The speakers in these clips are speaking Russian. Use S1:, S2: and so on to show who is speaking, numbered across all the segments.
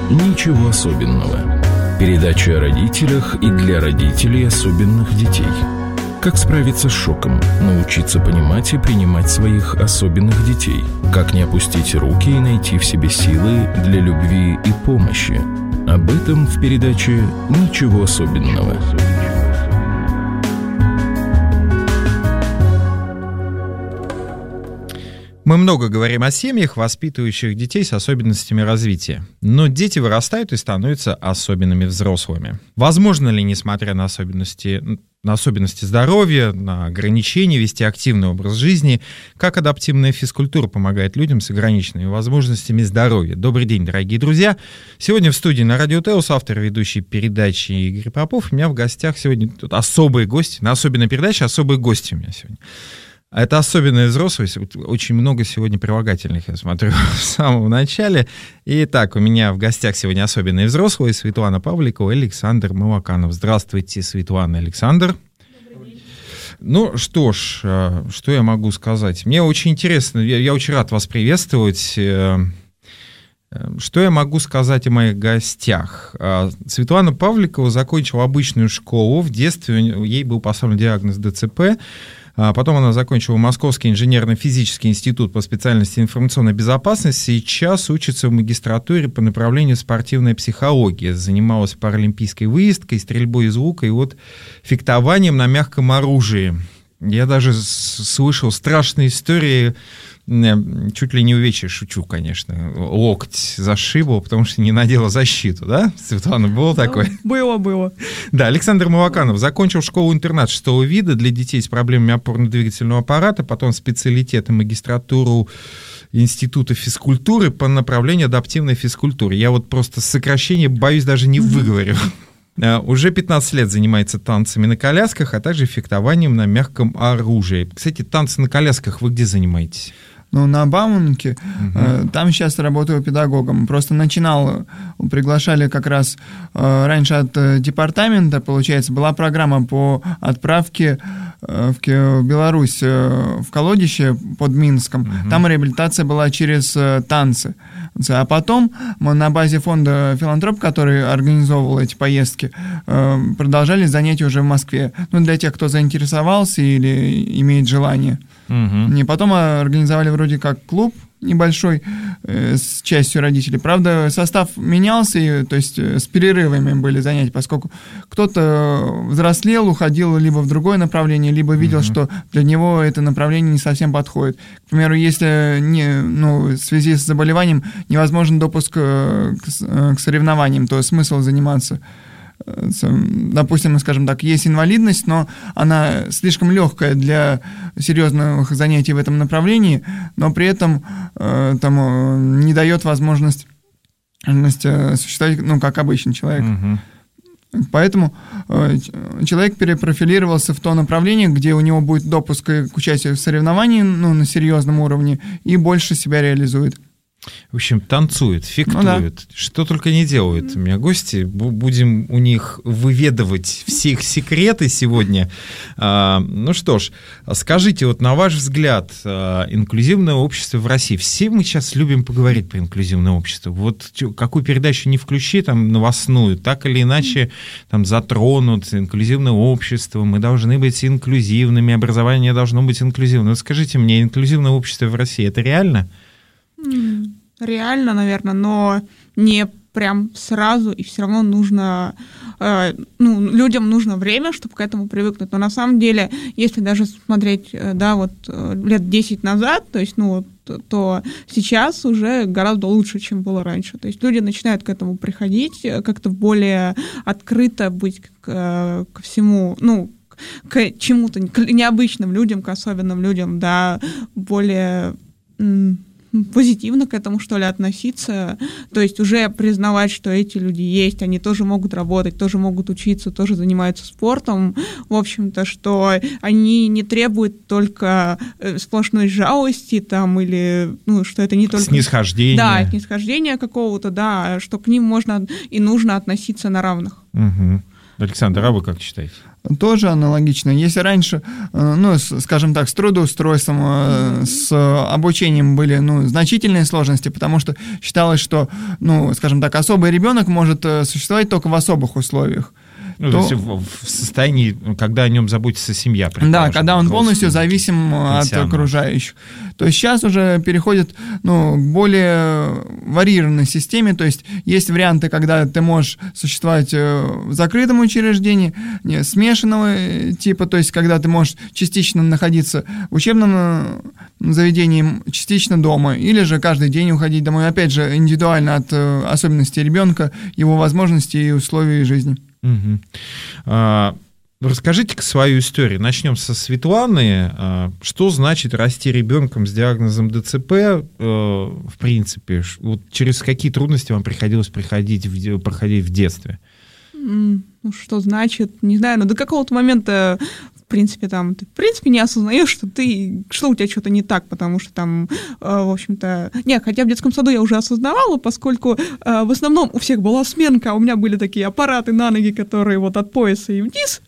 S1: «Ничего особенного». Передача о родителях и для родителей особенных детей. Как справиться с шоком, научиться понимать и принимать своих особенных детей. Как не опустить руки и найти в себе силы для любви и помощи. Об этом в передаче «Ничего особенного».
S2: Мы много говорим о семьях, воспитывающих детей с особенностями развития. Но дети вырастают и становятся особенными взрослыми. Возможно ли, несмотря на особенности здоровья, на ограничения, вести активный образ жизни? Как адаптивная физкультура помогает людям с ограниченными возможностями здоровья? Добрый день, дорогие друзья. Сегодня в студии на Радио Теос автор ведущей передачи Игорь Попов. У меня в гостях сегодня тут особые гости. На особенной передаче особые гости у меня сегодня. Это особенная взрослость. Очень много сегодня прилагательных, я смотрю, в самом начале. Итак, у меня в гостях сегодня особенные взрослые: Светлана Павликова и Александр Молоканов. Здравствуйте, Светлана и Александр. Ну что ж, что я могу сказать? Мне очень интересно, я очень рад вас приветствовать. Что я могу сказать о моих гостях? Светлана Павликова закончила обычную школу. В детстве ей был поставлен диагноз ДЦП. Потом она закончила Московский инженерно-физический институт по специальности информационной безопасности. Сейчас учится в магистратуре по направлению спортивная психология. Занималась паралимпийской выездкой, стрельбой из лука и вот фехтованием на мягком оружии. Я даже слышал страшные истории, чуть ли не увечья, шучу, конечно. Локоть зашибла, потому что не надела защиту, да? Светлана, было такое?
S3: Было.
S2: Да, Александр Молоканов закончил школу-интернат 6-го вида для детей с проблемами опорно-двигательного аппарата, потом специалитет и магистратуру Института физкультуры по направлению адаптивной физкультуры. Я вот просто сокращение боюсь даже не выговорю. Уже 15 лет занимается танцами на колясках, а также фехтованием на мягком оружии. Кстати, танцы на колясках вы где занимаетесь?
S3: Ну, на Бауманке. Там сейчас работаю педагогом. Просто начинал, приглашали как раз раньше от департамента, получается, была программа по отправке в Беларусь, в колодище под Минском. Там реабилитация была через танцы. А потом мы на базе фонда «Филантроп», который организовывал эти поездки, продолжали занятия уже в Москве. Ну, для тех, кто заинтересовался или имеет желание. И потом организовали вроде как клуб небольшой с частью родителей. Правда, состав менялся, то есть с перерывами были занятия, поскольку кто-то взрослел, уходил либо в другое направление, либо видел, что для него это направление не совсем подходит. К примеру, если в связи с заболеванием невозможен допуск к соревнованиям, то смысл заниматься. Допустим, скажем так, есть инвалидность, но она слишком легкая для серьезных занятий в этом направлении, но при этом не дает возможность существовать, как обычный человек. Поэтому человек перепрофилировался в то направление, где у него будет допуск к участию в соревновании на серьезном уровне и больше себя реализует.
S2: В общем, танцуют, фехтуют, что только не делают. У меня гости, будем у них выведывать все их секреты сегодня. Ну что ж, скажите, вот на ваш взгляд, инклюзивное общество в России, все мы сейчас любим поговорить про инклюзивное общество. Вот какую передачу не включи, там, новостную, так или иначе там затронут инклюзивное общество, мы должны быть инклюзивными, образование должно быть инклюзивным. Вот скажите мне, инклюзивное общество в России, это реально?
S4: Реально, наверное, но не прям сразу, и все равно нужно, людям нужно время, чтобы к этому привыкнуть. Но на самом деле, если даже смотреть, лет 10 назад, то есть, то сейчас уже гораздо лучше, чем было раньше. То есть люди начинают к этому приходить, как-то более открыто быть ко всему, к чему-то, к необычным людям, к особенным людям, да, более позитивно к этому, что ли, относиться, то есть уже признавать, что эти люди есть, они тоже могут работать, тоже могут учиться, тоже занимаются спортом, в общем-то, что они не требуют только сплошной жалости там, или, что это не только...
S2: Снисхождение.
S4: Да, снисхождение какого-то, да, что к ним можно и нужно относиться на равных.
S2: Угу. Александр, а вы как считаете?
S3: Тоже аналогично. Если раньше, скажем так, с трудоустройством, с обучением были, значительные сложности, потому что считалось, что, скажем так, особый ребенок может существовать только в особых условиях.
S2: То есть в состоянии, когда о нем заботится семья.
S3: Да, когда он полностью зависим от окружающих. То есть сейчас уже переходит к более варьированной системе. То есть есть варианты, когда ты можешь существовать в закрытом учреждении, смешанного типа, то есть когда ты можешь частично находиться в учебном заведении, частично дома, или же каждый день уходить домой. Опять же, индивидуально от особенностей ребенка, его возможностей и условий жизни.
S2: Расскажите-ка свою историю. Начнем со Светланы. Что значит расти ребенком с диагнозом ДЦП, в принципе? Вот через какие трудности вам приходилось проходить в детстве?
S4: Что значит? Не знаю, но до какого-то момента в принципе, ты не осознаешь, что у тебя что-то не так, потому что там, в общем-то... Нет, хотя в детском саду я уже осознавала, поскольку в основном у всех была сменка, а у меня были такие аппараты на ноги, которые вот от пояса и вниз,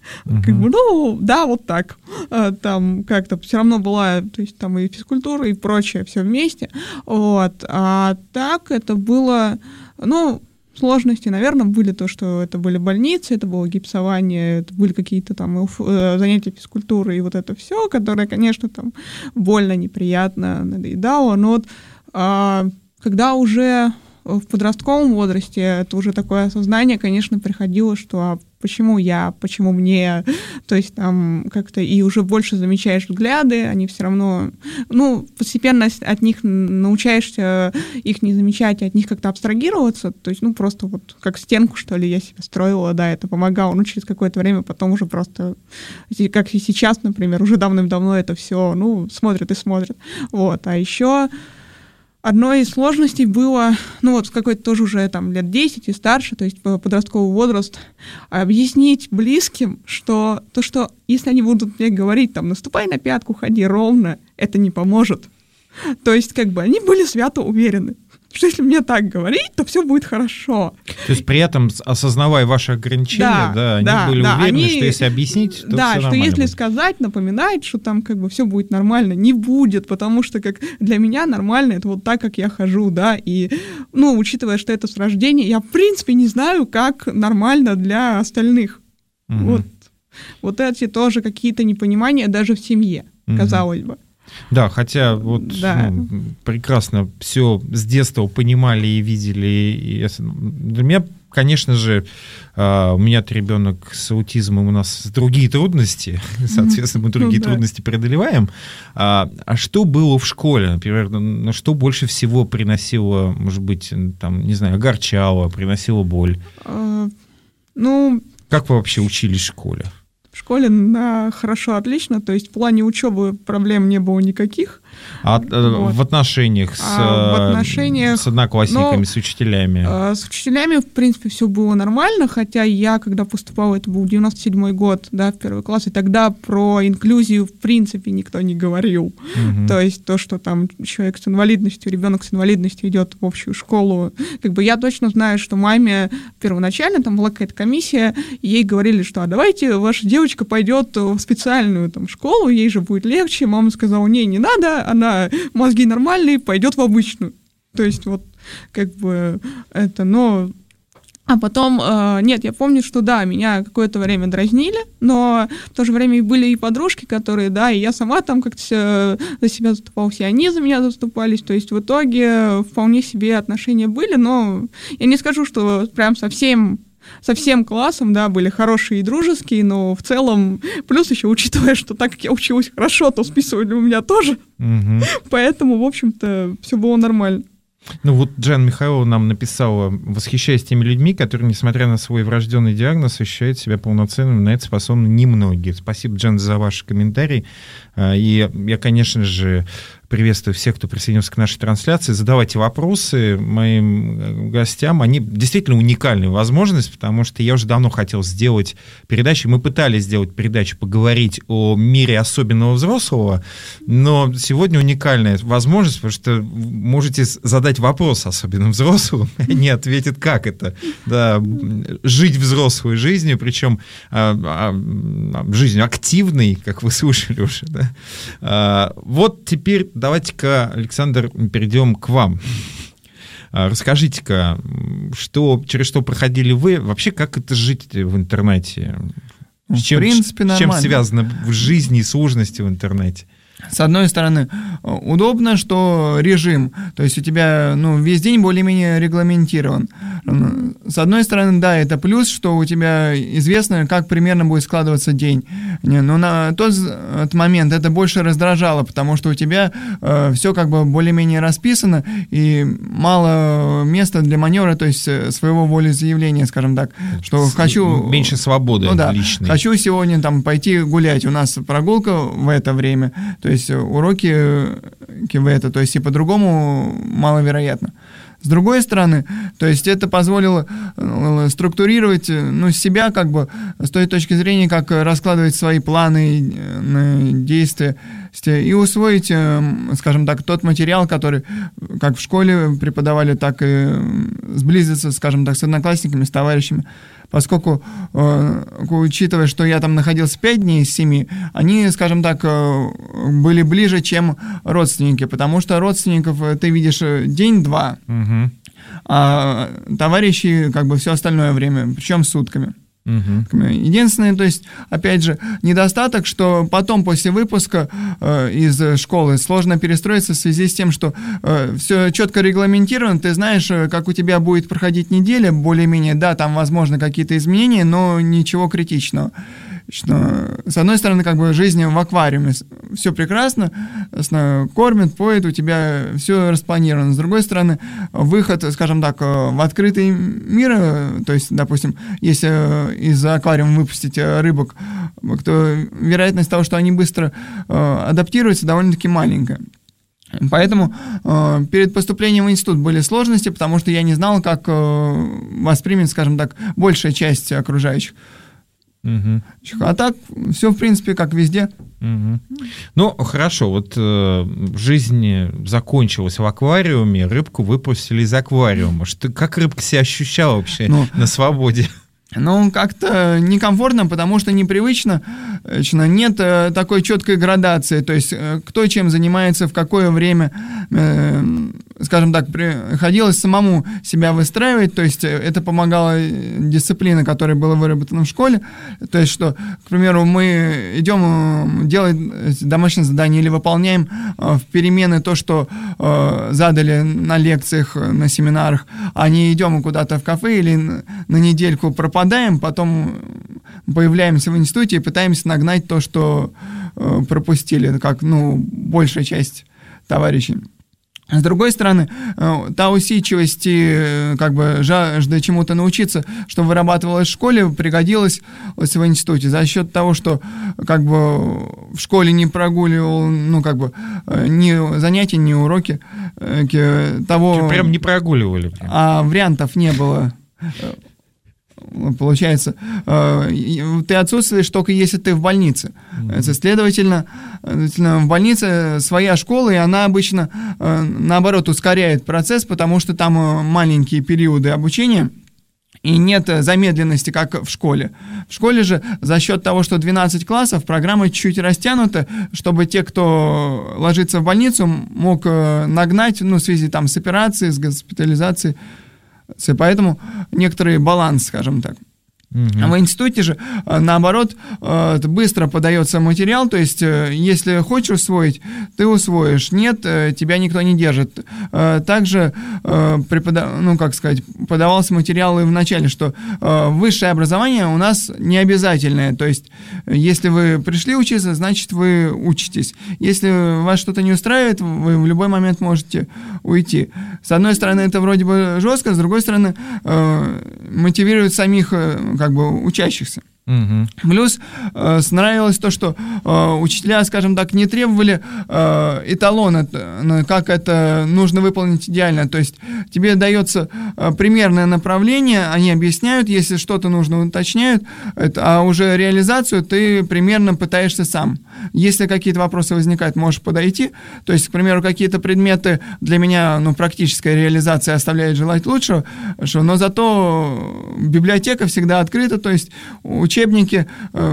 S4: вот так. Там как-то все равно была, то есть там и физкультура, и прочее, все вместе, вот. А так это было, сложности, наверное, были то, что это были больницы, это было гипсование, это были какие-то там занятия физкультуры и вот это все, которое, конечно, там больно, неприятно, надоедало, но вот когда уже в подростковом возрасте это уже такое осознание, конечно, приходило, что почему я, почему мне, то есть там как-то и уже больше замечаешь взгляды, они все равно, постепенно от них научаешься их не замечать, от них как-то абстрагироваться, то есть, просто вот как стенку, что ли, я себе строила, да, это помогало, через какое-то время потом уже просто, как и сейчас, например, уже давным-давно это все, смотрят и смотрят, вот, а еще... Одной из сложностей было, в какой-то тоже уже там лет 10 и старше, то есть подростковый возраст, объяснить близким, что если они будут мне говорить, наступай на пятку, ходи ровно, это не поможет. То есть они были свято уверены, что если мне так говорить, то все будет хорошо.
S2: То есть при этом, осознавая ваши ограничения, они были уверены, что если объяснить, то все нормально. Да, что
S4: если сказать, напоминать, что там все будет нормально, не будет, потому что для меня нормально это вот так, как я хожу, да, и, учитывая, что это с рождения, я, в принципе, не знаю, как нормально для остальных. Угу. Вот эти тоже какие-то непонимания даже в семье, казалось бы.
S2: Да, хотя прекрасно все с детства понимали и видели. Для меня, конечно же, у меня ребенок с аутизмом, у нас другие трудности, соответственно, мы другие трудности преодолеваем. А что было в школе, например, что больше всего приносило, может быть, огорчало, приносило боль? Как вы вообще учились в школе?
S4: В школе хорошо, отлично, то есть в плане учебы проблем не было никаких.
S2: В отношениях с одноклассниками, с учителями?
S4: С учителями, в принципе, все было нормально, хотя я, когда поступала, это был 97-й год, да, в первый класс, и тогда про инклюзию, в принципе, никто не говорил. Угу. То есть то, что там человек с инвалидностью, ребенок с инвалидностью идет в общую школу, я точно знаю, что маме первоначально там была какая-то комиссия, ей говорили, что давайте ваша девочка пойдет в специальную школу, ей же будет легче. Мама сказала, не надо, она мозги нормальные, пойдет в обычную. То есть А потом, я помню, что меня какое-то время дразнили, но в то же время были и подружки, которые, и я сама там как-то за себя заступалась, и они за меня заступались, то есть в итоге вполне себе отношения были, но я не скажу, что прям со всем классом, были хорошие и дружеские, но в целом, плюс еще учитывая, что так как я училась хорошо, то списывали у меня тоже, поэтому, в общем-то, все было нормально.
S2: Джен Михайлова нам написала, восхищаясь теми людьми, которые, несмотря на свой врожденный диагноз, ощущают себя полноценными, на это способны немногие. Спасибо, Джен, за ваши комментарии. И я, конечно же, приветствую всех, кто присоединился к нашей трансляции. Задавайте вопросы моим гостям. Они действительно уникальная возможность, потому что я уже давно хотел сделать передачу. Мы пытались сделать передачу, поговорить о мире особенного взрослого, но сегодня уникальная возможность, потому что можете задать вопрос особенным взрослым, и они ответят, как это, да, жить взрослой жизнью, причем жизнью активной, как вы слышали уже. Да? Вот теперь давайте-ка, Александр, перейдем к вам. Расскажите-ка, через что проходили вы, вообще как это жить в интернете?
S3: В принципе, нормально.
S2: С чем связано в жизни сложности в интернете?
S3: С одной стороны, удобно, что режим, то есть у тебя весь день более-менее регламентирован. С одной стороны, да, это плюс, что у тебя известно, как примерно будет складываться день. Но на тот момент это больше раздражало, потому что у тебя все как бы более-менее расписано, и мало места для маневра, то есть своего волеизъявления, скажем так. Что хочу...
S2: Меньше свободы личной.
S3: Хочу сегодня пойти гулять. У нас прогулка в это время, то есть уроки в это, то есть и по-другому маловероятно. С другой стороны, то есть это позволило структурировать себя как бы с той точки зрения, как раскладывать свои планы, действия и усвоить, скажем так, тот материал, который как в школе преподавали, так и сблизиться, скажем так, с одноклассниками, с товарищами. Поскольку, учитывая, что я там находился 5 дней из 7, они, скажем так, были ближе, чем родственники, потому что родственников ты видишь день-два, а товарищи как бы все остальное время, причем сутками. Единственное, то есть, опять же, недостаток, что потом, после выпуска из школы, сложно перестроиться в связи с тем, что все четко регламентировано, ты знаешь, как у тебя будет проходить неделя, более-менее, да, там, возможно, какие-то изменения, но ничего критичного. С одной стороны, как бы жизнь в аквариуме, все прекрасно, кормят, поют, у тебя все распланировано. С другой стороны, выход, скажем так, в открытый мир, то есть, допустим, если из аквариума выпустить рыбок, то вероятность того, что они быстро адаптируются, довольно-таки маленькая. Поэтому перед поступлением в институт были сложности, потому что я не знал, как воспримет, скажем так, большая часть окружающих. А так все, в принципе, как везде.
S2: Ну, хорошо, вот жизнь закончилась в аквариуме, рыбку выпустили из аквариума. Как рыбка себя ощущала вообще на свободе?
S3: Как-то некомфортно, потому что непривычно, нет такой четкой градации, то есть кто чем занимается, в какое время, скажем так, приходилось самому себя выстраивать, то есть это помогала дисциплина, которая была выработана в школе, то есть что, к примеру, мы идем делать домашнее задание или выполняем в перемены то, что задали на лекциях, на семинарах, а не идем куда-то в кафе или на недельку пропадаем, потом появляемся в институте и пытаемся нагнать то, что пропустили, как, большая часть товарищей. С другой стороны, та усидчивость и как бы жажда чему-то научиться, что вырабатывалось в школе, пригодилось в институте за счет того, что как бы в школе не прогуливал, ни занятия, ни уроки.
S2: Прям не прогуливали.
S3: А вариантов не было. Получается, ты отсутствуешь только если ты в больнице. Следовательно, в больнице своя школа, и она обычно, наоборот, ускоряет процесс, потому что там маленькие периоды обучения, и нет замедленности, как в школе. В школе же за счет того, что 12 классов, программа чуть-чуть растянута, чтобы те, кто ложится в больницу, мог нагнать, в связи с операцией, с госпитализацией. Поэтому некоторый баланс, скажем так. А в институте же, наоборот, быстро подается материал, то есть, если хочешь усвоить, ты усвоишь, нет, тебя никто не держит. Также подавался материал и в начале, что высшее образование у нас не обязательное, то есть, если вы пришли учиться, значит, вы учитесь. Если вас что-то не устраивает, вы в любой момент можете уйти. С одной стороны, это вроде бы жестко, с другой стороны, мотивирует самих учащихся. Плюс нравилось то, что учителя, скажем так, не требовали эталона, как это нужно выполнить идеально. То есть тебе дается примерное направление, они объясняют, если что-то нужно, уточняют, а уже реализацию ты примерно пытаешься сам. Если какие-то вопросы возникают, можешь подойти. То есть, к примеру, какие-то предметы для меня, практическая реализация оставляет желать лучшего, но зато библиотека всегда открыта, то есть учебники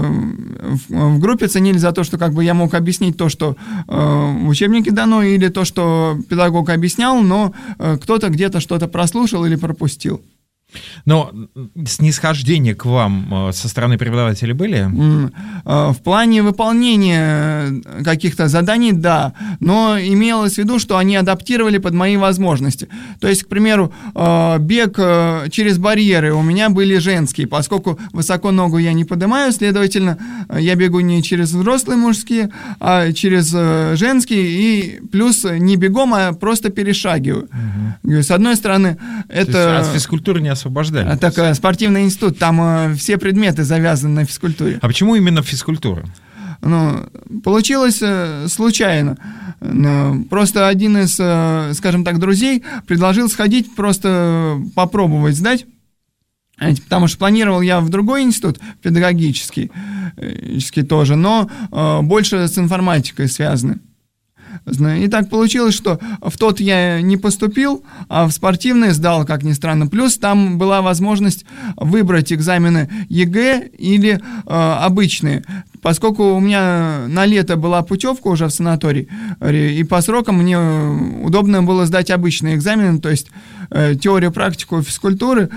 S3: в группе ценили за то, что я мог объяснить то, что в учебнике дано, или то, что педагог объяснял, но кто-то где-то что-то прослушал или пропустил.
S2: Но снисхождения к вам со стороны преподавателей были?
S3: В плане выполнения каких-то заданий, да, но имелось в виду, что они адаптировали под мои возможности. То есть, к примеру, бег через барьеры у меня были женские, поскольку высоко ногу я не поднимаю, следовательно, я бегу не через взрослые мужские, а через женские, и плюс не бегом, а просто перешагиваю. С одной стороны, это...
S2: То есть от физкультуры не освобождали?
S3: Так, спортивный институт, там все предметы завязаны на физкультуре.
S2: А почему именно физкультура?
S3: Получилось случайно. Просто один из, скажем так, друзей предложил сходить, просто попробовать сдать. Потому что планировал я в другой институт, педагогический тоже, но больше с информатикой связаны. И так получилось, что в тот я не поступил, а в спортивный сдал, как ни странно. Плюс там была возможность выбрать экзамены ЕГЭ или обычные. Поскольку у меня на лето была путевка уже в санаторий, и по срокам мне удобно было сдать обычные экзамены, то есть теорию, практику физкультуры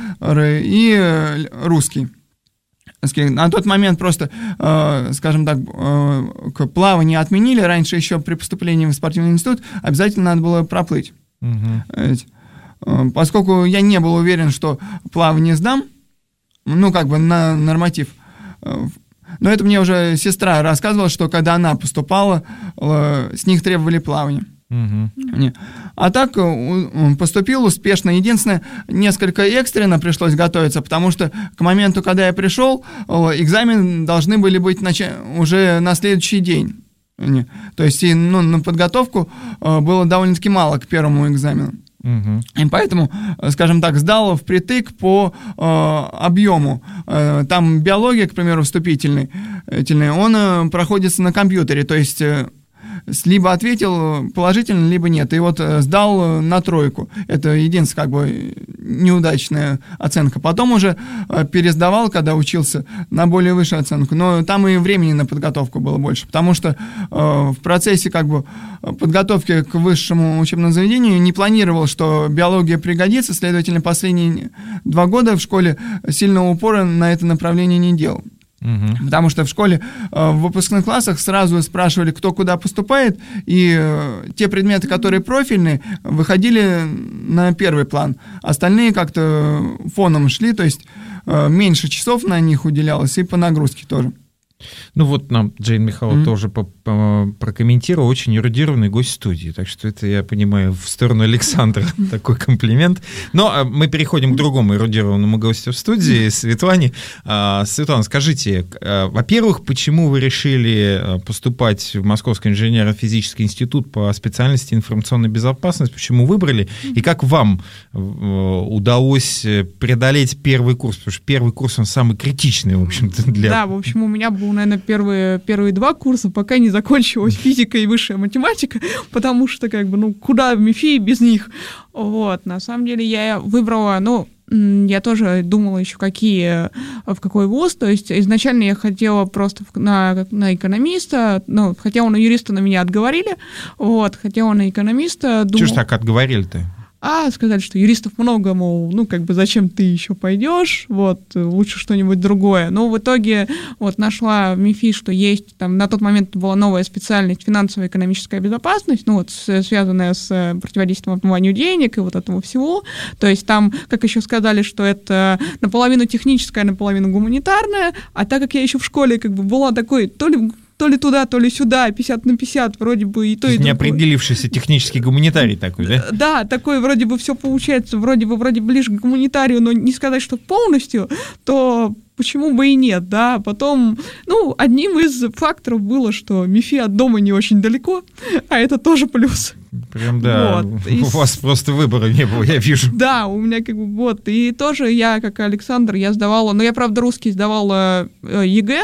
S3: и русский. На тот момент просто, скажем так, к плаванию отменили. Раньше еще при поступлении в спортивный институт обязательно надо было проплыть. Поскольку я не был уверен, что плавание сдам, на норматив. Но это мне уже сестра рассказывала, что когда она поступала, с них требовали плавания. А так поступил успешно. Единственное, несколько экстренно пришлось готовиться, потому что к моменту, когда я пришел, экзамены должны были быть уже на следующий день. То есть на подготовку было довольно-таки мало к первому экзамену. И поэтому, скажем так, сдал впритык по объему. Там биология, к примеру, вступительный, он проходится на компьютере, то есть либо ответил положительно, либо нет. И сдал на 3. Это единственная, неудачная оценка. Потом уже пересдавал, когда учился, на более высшую оценку. Но там и времени на подготовку было больше, потому что в процессе подготовки к высшему учебному заведению не планировал, что биология пригодится, следовательно, последние 2 года в школе сильного упора на это направление не делал. Потому что в школе в выпускных классах сразу спрашивали, кто куда поступает, и те предметы, которые профильные, выходили на первый план. Остальные как-то фоном шли, то есть меньше часов на них уделялось, и по нагрузке тоже.
S2: Нам Джейн Михайловна тоже прокомментировала, очень эрудированный гость студии, так что это, я понимаю, в сторону Александра такой комплимент. Но мы переходим к другому эрудированному гостю в студии, Светлане. Светлана, скажите, во-первых, почему вы решили поступать в Московский инженерно-физический институт по специальности информационной безопасности, почему выбрали, и как вам удалось преодолеть первый курс, потому что первый курс, он самый критичный, в общем-то, для...
S4: Да, в общем, у меня был, наверное, первые 2 курса, пока не закончилась физика и высшая математика, потому что, куда в МИФИ без них? На самом деле я выбрала, я тоже думала еще, в какой вуз, то есть изначально я хотела просто на экономиста, хотела на юриста, на меня отговорили, хотела на экономиста.
S2: Чего ж так отговорили-то?
S4: Сказали, что юристов много, мол, зачем ты еще пойдешь, лучше что-нибудь другое. Но в итоге нашла в МИФИ, что есть, там на тот момент была новая специальность финансовая экономическая безопасность, связанная с противодействием отмыванию денег и этого всего. То есть там, как еще сказали, что это наполовину техническая, наполовину гуманитарная, а так как я еще в школе была такой, то ли туда, то ли сюда, 50/50, вроде бы и то, и другое.
S2: Неопределившийся технический гуманитарий такой, да?
S4: Да, такой вроде бы все получается, вроде бы ближе к гуманитарию, но не сказать, что полностью, то почему бы и нет, да. Потом, одним из факторов было, что МИФИ от дома не очень далеко, а это тоже плюс.
S2: Прям, да,
S4: вот.
S2: У вас просто выбора не было, я вижу.
S4: Да, у меня и тоже я, как Александр, я сдавала, я, правда, русский сдавала ЕГЭ,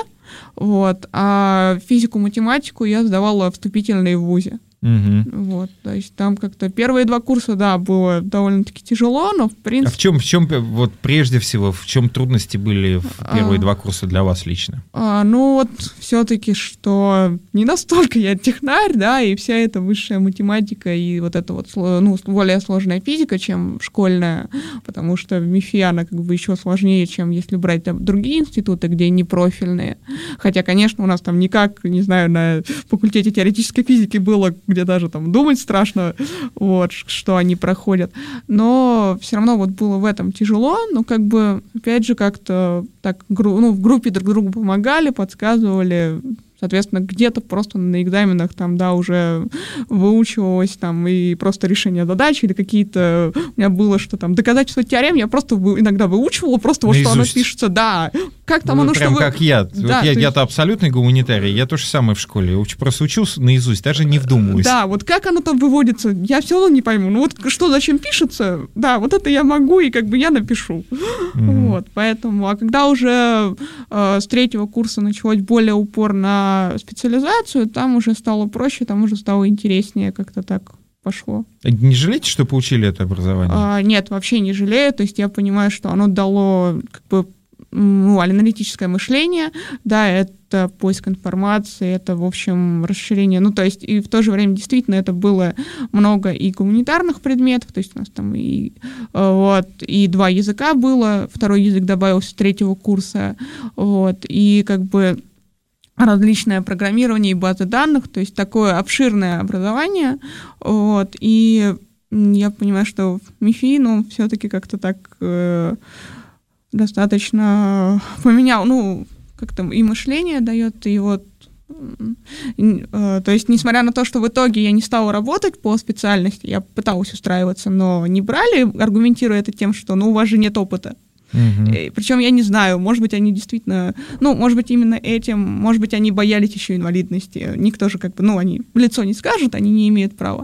S4: а физику-математику я сдавала вступительные в ВУЗе.
S2: Угу.
S4: То есть там как-то первые 2 курса, да, было довольно-таки тяжело, но в принципе...
S2: А в чем прежде всего, в чем трудности были в первые 2 курса для вас лично?
S4: Все-таки, что не настолько я технарь, да, и вся эта высшая математика и более сложная физика, чем школьная, потому что в МИФИ она еще сложнее, чем если брать там другие институты, где не профильные. Хотя, конечно, у нас там никак, не знаю, на факультете теоретической физики было, где даже там думать страшно, что они проходят. Но все равно было в этом тяжело, но опять же, как-то так в группе друг другу помогали, подсказывали. Соответственно, где-то просто на экзаменах там, да, уже выучивалось там и просто решение задач или какие-то... У меня было, что там доказательства теорем, я просто иногда выучивала, просто что оно пишется, да. Как там оно,
S2: прям
S4: что
S2: как я. Да, я-то абсолютный гуманитарий, я то же самое в школе. Просто учился наизусть, даже не вдумываясь.
S4: Да, как оно там выводится, я все равно не пойму. Что зачем пишется, да, это я могу, и я напишу. Поэтому, а когда уже с 3-го курса началось более упор на специализацию, там уже стало проще, там уже стало интереснее, как-то так пошло.
S2: Не жалеете, что получили это образование?
S4: Нет, вообще не жалею, то есть я понимаю, что оно дало аналитическое мышление, да, это поиск информации, это, в общем, расширение, то есть и в то же время действительно это было много и гуманитарных предметов, то есть у нас там и 2 языка было, 2-й язык добавился с 3-го курса, и различное программирование и базы данных, то есть такое обширное образование, и я понимаю, что в МИФИ, все-таки как-то так достаточно поменял, как-то и мышление дает, и то есть, несмотря на то, что в итоге я не стала работать по специальности, я пыталась устраиваться, но не брали, аргументируя это тем, что, у вас же нет опыта. Причем я не знаю, может быть, они действительно, может быть, именно этим, может быть, они боялись еще инвалидности. Никто же они в лицо не скажут, они не имеют права.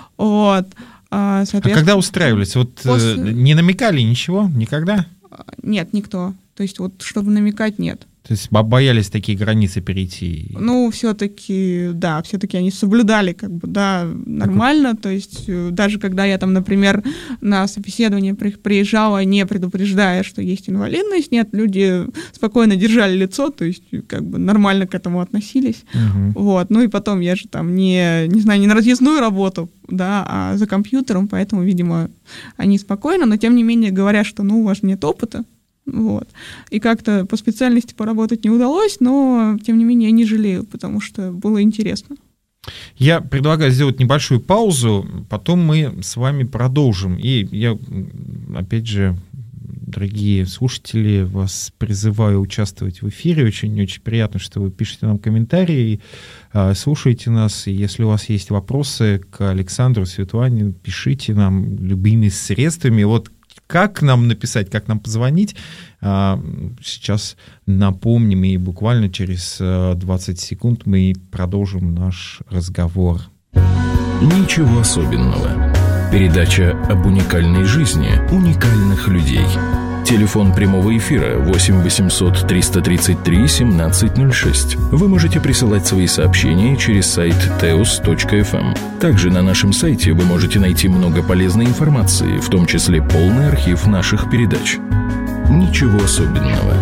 S2: А когда устраивались? Не намекали ничего? Никогда?
S4: Нет, никто. То есть чтобы намекать, нет.
S2: То есть боялись такие границы перейти?
S4: Все-таки, да, все-таки они соблюдали, нормально. То есть даже когда я там, например, на собеседование приезжала, не предупреждая, что есть инвалидность, нет, люди спокойно держали лицо, то есть нормально к этому относились. Угу. И потом я же там не на разъездную работу, да, а за компьютером, поэтому, видимо, они спокойно, но тем не менее говорят, что, у вас нет опыта. И как-то по специальности поработать не удалось, но, тем не менее, я не жалею, потому что было интересно.
S2: Я предлагаю сделать небольшую паузу, потом мы с вами продолжим. И я, опять же, дорогие слушатели, вас призываю участвовать в эфире. Очень-очень приятно, что вы пишете нам комментарии, слушаете нас. И если у вас есть вопросы к Александру, Светлане, пишите нам любыми средствами. Как нам написать, как нам позвонить, сейчас напомним, и буквально через 20 секунд мы продолжим наш разговор.
S1: Ничего особенного. Передача об уникальной жизни уникальных людей. Телефон прямого эфира 8 800 333 1706. Вы можете присылать свои сообщения через сайт teus.fm. Также на нашем сайте вы можете найти много полезной информации, в том числе полный архив наших передач. Ничего особенного.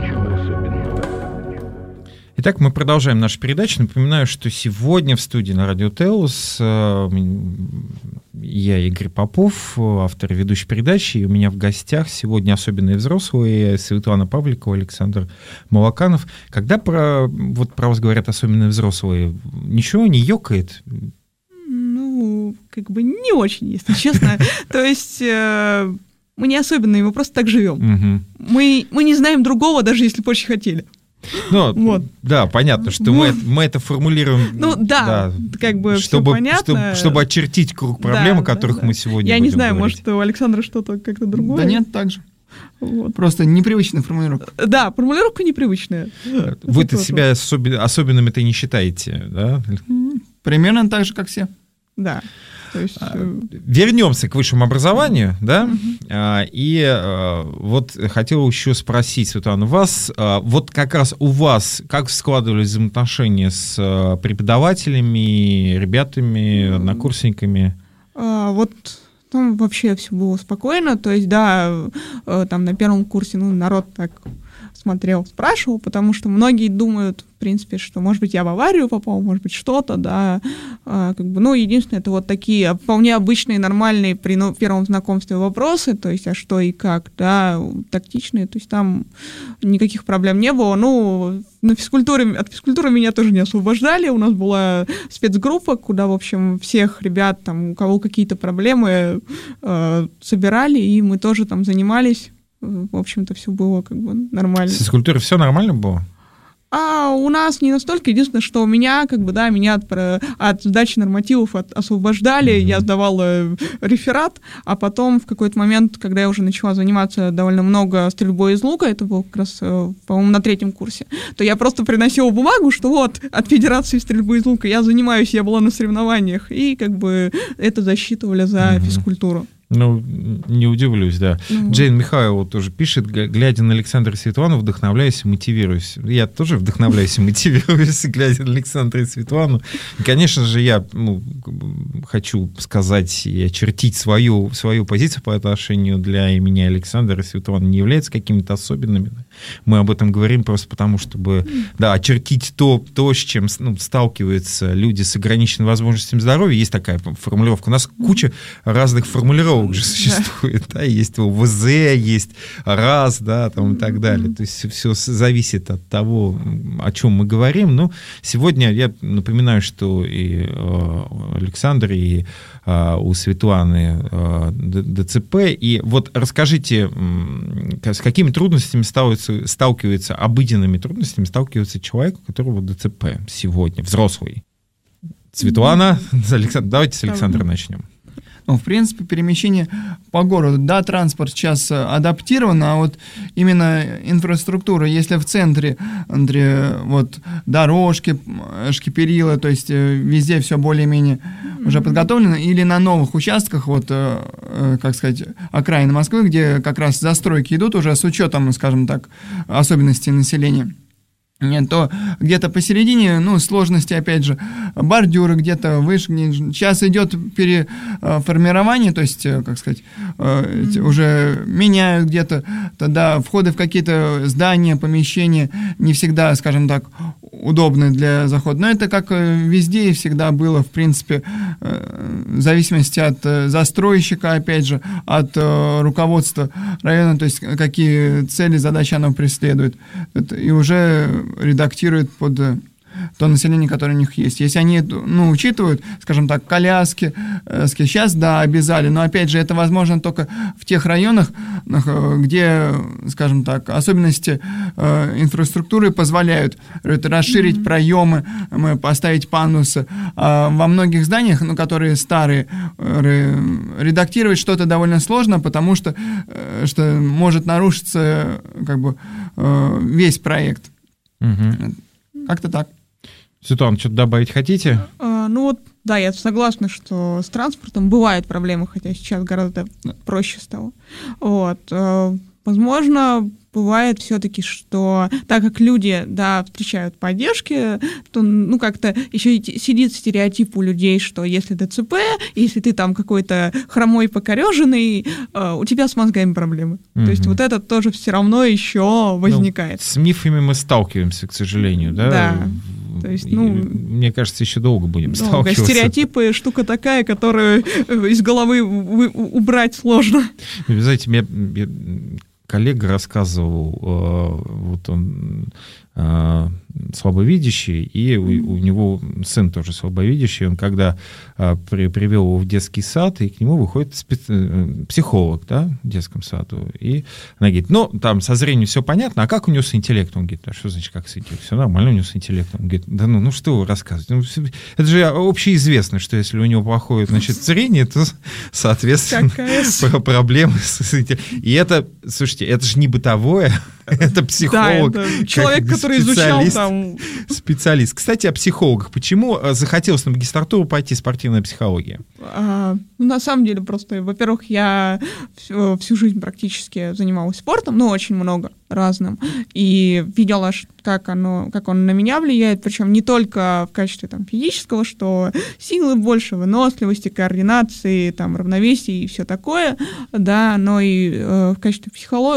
S2: Итак, мы продолжаем нашу передачу. Напоминаю, что сегодня в студии на радио Теус я, Игорь Попов, автор и ведущий передачи, и у меня в гостях сегодня особенные взрослые, Светлана Павликова, Александр Малаканов. Когда про вас говорят особенные взрослые, ничего не ёкает?
S4: Не очень, если честно. То есть мы не особенные, мы просто так живем. Мы не знаем другого, даже если бы очень хотели.
S2: Да, понятно, что мы это формулируем,
S4: чтобы понятно.
S2: Чтобы очертить круг проблем, о которых мы сегодня
S4: Я
S2: будем
S4: не знаю,
S2: говорить.
S4: Может, у Александра что-то как-то другое?
S3: Да нет, так же. Вот. Просто непривычная формулировка.
S4: Да, формулировка непривычная.
S2: Вы-то себя особенными-то не считаете, да?
S3: Примерно так же, как все.
S4: Да. То есть...
S2: Вернемся к высшему образованию, да? И вот хотел еще спросить, Светлана, вот как раз у вас, как складывались взаимоотношения с преподавателями, ребятами, однокурсниками?
S4: Вот там вообще все было спокойно, то есть, да, там на первом курсе, народ так смотрел, спрашивал, потому что многие думают, в принципе, что, может быть, я в аварию попал, может быть, что-то, да, единственное, это вот такие вполне обычные, нормальные при первом знакомстве вопросы, то есть, а что и как, да, тактичные, то есть, там никаких проблем не было, от физкультуры меня тоже не освобождали, у нас была спецгруппа, куда, в общем, всех ребят, там, у кого какие-то проблемы, собирали, и мы тоже там занимались. В общем-то, все было как бы нормально.
S2: С физкультурой все нормально было?
S4: У нас не настолько. Единственное, что меня, меня от сдачи нормативов освобождали, я сдавала реферат, а потом в какой-то момент, когда я уже начала заниматься довольно много стрельбой из лука, это было как раз, по-моему, на 3-м курсе, то я просто приносила бумагу, что вот, от Федерации стрельбы из лука я занимаюсь, я была на соревнованиях, и это засчитывали за физкультуру.
S2: Не удивлюсь, да. Джейн Михайлова тоже пишет, глядя на Александра Светлану, вдохновляюсь и мотивируюсь. Я тоже вдохновляюсь и мотивируюсь, глядя на Александра и Светлану. И, конечно же, я хочу сказать и очертить свою позицию по отношению для меня Александра и Светланы не является какими-то особенными. Мы об этом говорим просто потому, чтобы очертить то, с чем сталкиваются люди с ограниченными возможностями здоровья. Есть такая формулировка. У нас куча разных формулировок уже существует, да, есть ВЗ, есть РАС, да, там и так далее. То есть все зависит от того, о чем мы говорим. Но сегодня я напоминаю, что и Александр, и у Светланы ДЦП. И вот расскажите, с какими трудностями сталкивается, обыденными трудностями сталкивается человек, у которого ДЦП сегодня, взрослый? Светлана, давайте с Александра начнем.
S3: В принципе, перемещение по городу. Да, транспорт сейчас адаптирован, а вот именно инфраструктура, если в центре вот дорожки, шкиперила, то есть везде все более-менее уже подготовлено, или на новых участках, вот, как сказать, окраины Москвы, где как раз застройки идут уже с учетом, скажем так, особенностей населения. Нет, то где-то посередине, сложности, опять же, бордюры где-то выше. Сейчас идет переформирование, то есть, как сказать, уже меняют где-то, тогда входы в какие-то здания, помещения не всегда, скажем так, удобны для захода. Но это как везде и всегда было, в принципе, в зависимости от застройщика, опять же, от руководства района, то есть какие цели, задачи оно преследует. И уже редактирует под то население, которое у них есть. Если они, учитывают, скажем так, коляски, сейчас, да, обязали, но, опять же, это возможно только в тех районах, где, скажем так, особенности инфраструктуры позволяют расширить проемы, поставить пандусы. А во многих зданиях, которые старые, редактировать что-то довольно сложно, потому что может нарушиться весь проект. Как-то так.
S2: Светлана, что-то добавить хотите?
S4: Да, я согласна, что с транспортом бывают проблемы, хотя сейчас гораздо проще стало. Возможно, бывает все-таки, что так как люди, встречают поддержки, то, как-то еще сидит стереотип у людей, что если ДЦП, если ты там какой-то хромой, покореженный, у тебя с мозгами проблемы. То есть вот это тоже все равно еще возникает.
S2: С мифами мы сталкиваемся, к сожалению, да?
S4: Да. То есть,
S2: мне кажется, еще долго будем сталкиваться.
S4: Стереотипы — штука такая, которую из головы убрать сложно.
S2: Вы знаете, мне коллега рассказывал, вот он слабовидящий, и у него сын тоже слабовидящий, он когда привел его в детский сад, и к нему выходит психолог, да, в детском саду, и она говорит, там со зрением все понятно, а как у него с интеллектом? Он говорит, что значит, как с интеллектом? Все нормально у него с интеллектом. Он говорит, да что вы рассказываете? Это же общеизвестно, что если у него плохое, зрение, то, соответственно, проблемы с интеллектом. И это, слушайте, Слушайте, это же не бытовое, это психолог.
S4: Да, это человек, который изучал там...
S2: Специалист. Кстати, о психологах. Почему захотелось на магистратуру пойти спортивная психология?
S4: На самом деле, просто, во-первых, я всю жизнь практически занималась спортом, очень много разным, и видела, как он на меня влияет, причем не только в качестве там, физического, что силы больше, выносливости, координации, там, равновесия и все такое, да, но и в качестве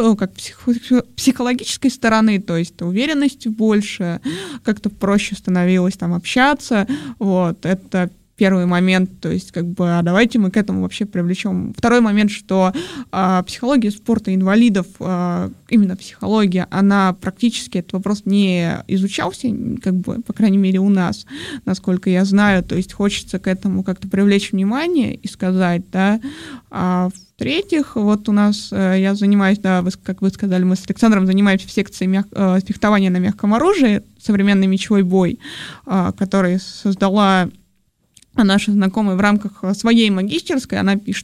S4: психологической стороны, то есть уверенности больше, как-то проще становилось там общаться, вот, это первый момент, то есть давайте мы к этому вообще привлечем. Второй момент, что психология спорта инвалидов, именно психология, она практически, этот вопрос не изучался, по крайней мере, у нас, насколько я знаю, то есть хочется к этому как-то привлечь внимание и сказать, да, в-третьих, вот у нас, я занимаюсь, да, как вы сказали, мы с Александром занимаемся в секции фехтования на мягком оружии, современный мечевой бой, который создала наша знакомая в рамках своей магистерской, она пишет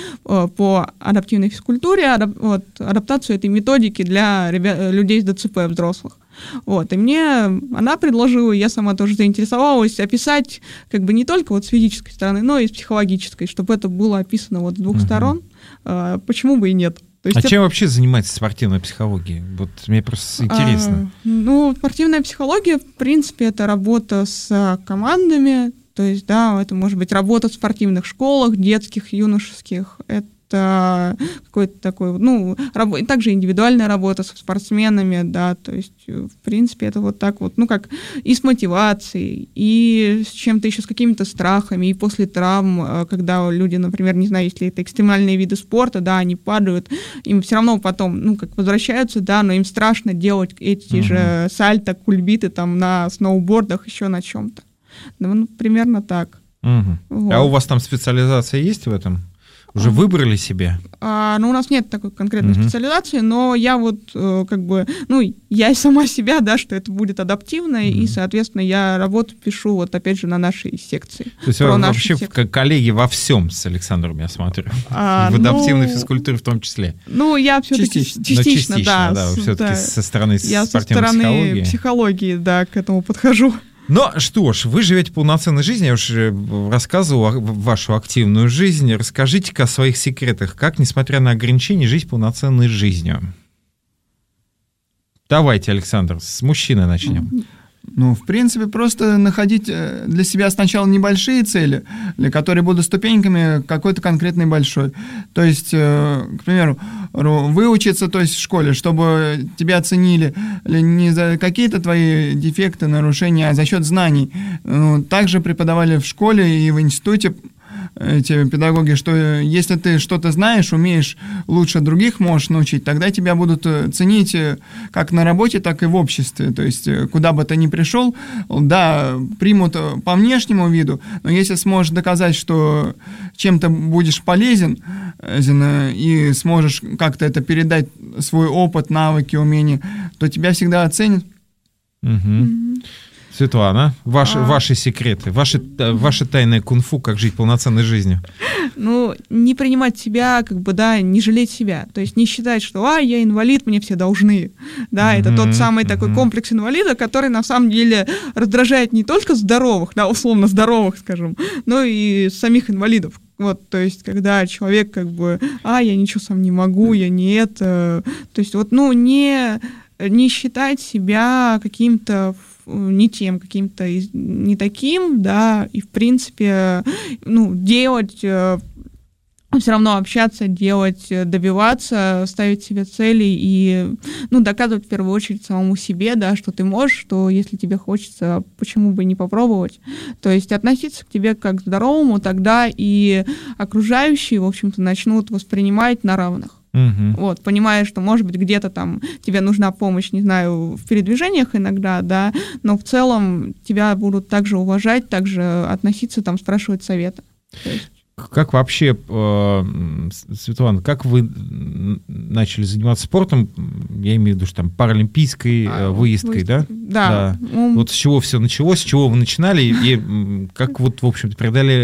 S4: по адаптивной физкультуре, адаптацию этой методики для людей с ДЦП взрослых. Вот, и мне она предложила, я сама тоже заинтересовалась, описать не только с физической стороны, но и с психологической, чтобы это было описано с двух сторон. Почему бы и нет? То есть
S2: чем вообще занимается спортивная психология? Вот мне просто интересно.
S4: Спортивная психология, в принципе, это работа с командами. То есть, да, это может быть работа в спортивных школах, детских, юношеских. Это какой-то такой, также индивидуальная работа со спортсменами, да, то есть, в принципе, это вот так вот, как и с мотивацией, и с чем-то еще, с какими-то страхами, и после травм, когда люди, например, не знаю, если это экстремальные виды спорта, да, они падают, им все равно потом, возвращаются, да, но им страшно делать эти же сальто, кульбиты там на сноубордах, еще на чем-то. Примерно так.
S2: Вот. А у вас там специализация есть в этом? Уже выбрали себе?
S4: У нас нет такой конкретной специализации, но я я и сама себя, да, что это будет адаптивно, и, соответственно, я работу пишу, опять же, на нашей секции.
S2: То есть вы вообще коллеги во всем с Александром, я смотрю. В адаптивной физкультуре в том числе.
S4: Я все-таки частично, да.
S2: Все-таки со стороны
S4: спортивной психологии. Я со стороны психологии, да, к этому подхожу.
S2: Ну что ж, вы живете полноценной жизнью, я уже рассказывал вашу активную жизнь. Расскажите-ка о своих секретах, как, несмотря на ограничения, жить полноценной жизнью. Давайте, Александр, с мужчины начнем.
S3: В принципе, просто находить для себя сначала небольшие цели, которые будут ступеньками какой-то конкретной большой. То есть, к примеру, выучиться, то есть в школе, чтобы тебя оценили не за какие-то твои дефекты, нарушения, а за счет знаний. Также преподавали в школе и в институте эти педагоги, что если ты что-то знаешь, умеешь лучше других, можешь научить, тогда тебя будут ценить как на работе, так и в обществе. То есть куда бы ты ни пришел, да, примут по внешнему виду, но если сможешь доказать, что чем-то будешь полезен и сможешь как-то это передать, свой опыт, навыки, умения, то тебя всегда оценят.
S2: Светлана, ваши секреты, ваши тайное кунг-фу, как жить полноценной жизнью.
S4: Не принимать себя, не жалеть себя. То есть не считать, что я инвалид, мне все должны. Да, это тот самый такой комплекс инвалида, который на самом деле раздражает не только здоровых, да, условно здоровых, скажем, но и самих инвалидов. Вот, то есть, когда человек я ничего сам не могу, я не это. То есть, не считать себя каким-то не тем, каким-то не таким, да, и, в принципе, делать, все равно общаться, делать, добиваться, ставить себе цели и, доказывать в первую очередь самому себе, да, что ты можешь, что если тебе хочется, почему бы не попробовать. То есть относиться к тебе как к здоровому, тогда и окружающие, в общем-то, начнут воспринимать на равных. Вот, понимая, что, может быть, где-то там тебе нужна помощь, не знаю, в передвижениях иногда, да, но в целом тебя будут также уважать, также относиться, там, спрашивать совета.
S2: Как вообще, Светлана, как вы начали заниматься спортом? Я имею в виду, что там паралимпийской выездкой, да?
S4: Да.
S2: Вот с чего все началось, с чего вы начинали, и как вот, в общем-то,